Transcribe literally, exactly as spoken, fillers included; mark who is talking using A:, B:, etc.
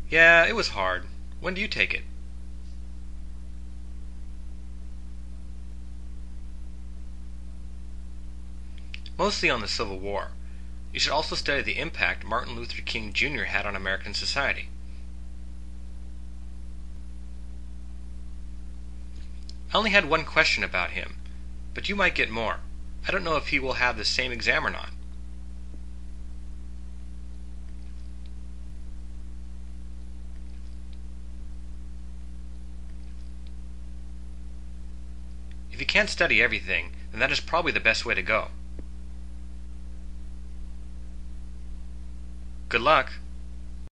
A: Yeah, it was hard. When do you take it? Mostly on the Civil War. You should also study the impact Martin Luther King Junior had on American society. I only had one question about him, but you might get more. I don't know if he will have the same exam or not. If you can't study everything, then that is probably the best way to go. Good luck.